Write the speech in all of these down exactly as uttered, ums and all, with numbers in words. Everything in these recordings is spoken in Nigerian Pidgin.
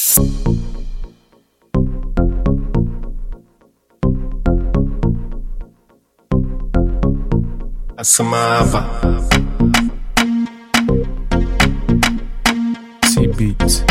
Asamava T-Beat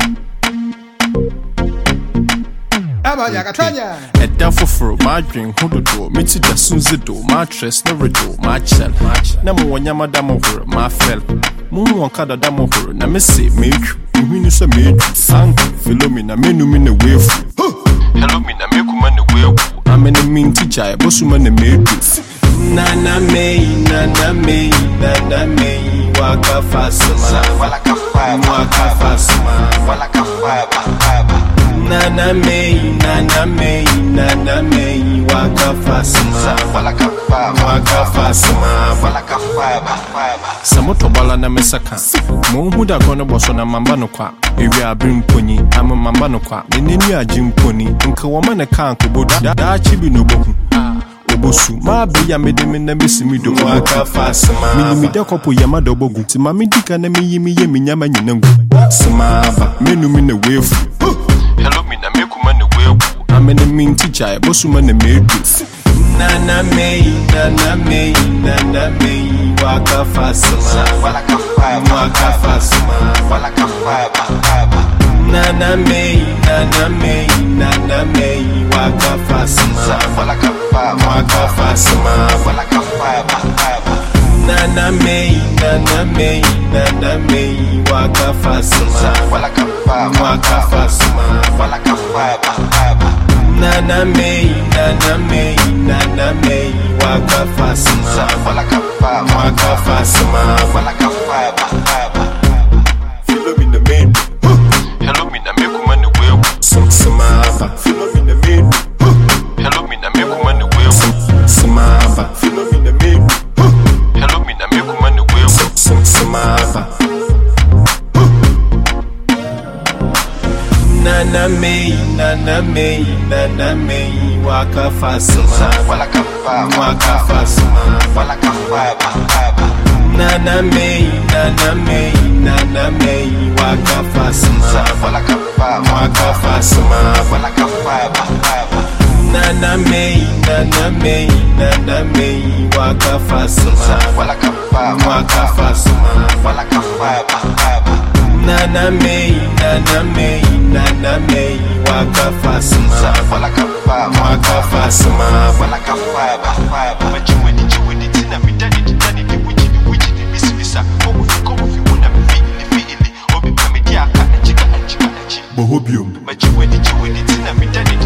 Aba yakatanya Eda foforo madwen hododo meti da sunzedo mattress no redo machel na mo wanyama da mo horo ma fel mo won kada da mo horo na me se meju nhwini so meju sank Philomena menu me na wefu hello me na mekuma na wewu amene minti jai bosuma na meju Nana mei, nana mei, nana mei, waka fasma, waka fasma, waka fasma. Nana mei, nana mei, nana mei, waka fasma, waka fasma, waka fasma. Samoto bala na mesaka, mo da kono boso na mamba no kwa, ewi abrim poni, ama mamba no kwa, neneni ajim poni, nka woma ne kan ko boda, da chibi no boku. Obosu ma be ya me de me na mesimi do waka fasma mi mi de kopo ya ma do bogu ti ma mi dika na me yimi ye me nyama nyinangu smaba menu mi na wefu hello mi na me kuma na wewu amene minti jai bosu ma na medu nana mei nana mei nana mei waka fasma waka fasma waka fasma Nana mei, nana mei, nana mei, waka fasma, waka fasma, waka fasma. Nana mei, nana mei, nana mei, waka fasma, waka fasma, waka fasma. Nana mei, nana mei, nana mei, waka fasma, waka fasma, waka fasma. Philomena mei. Hello, me na meku mani wewu. Samaba. Philomena medu. Hello, me na meku mani wewu. Samaba. Philomena medu. Hello, me na meku mani wewu. Samaba. Nana mei, nana mei, nana mei, waka fasma, waka fasma, waka fasma. Nana mei, nana mei, nana mei, waka fasma, waka fasma, waka fasma. Nana mei, nana mei, nana mei, waka fasma, waka fasma, waka fasma. Nana mei, nana mei, nana mei, waka fasma, waka fasma, waka fasma. Machiweni chiweni tina midani titani di wichi di wichi di misi misa. Komu fi komu fi wuna mi fiili fiili. Obi pa mi diaka anjika anjika anji. Bohobium. Machiweni chiweni tina midani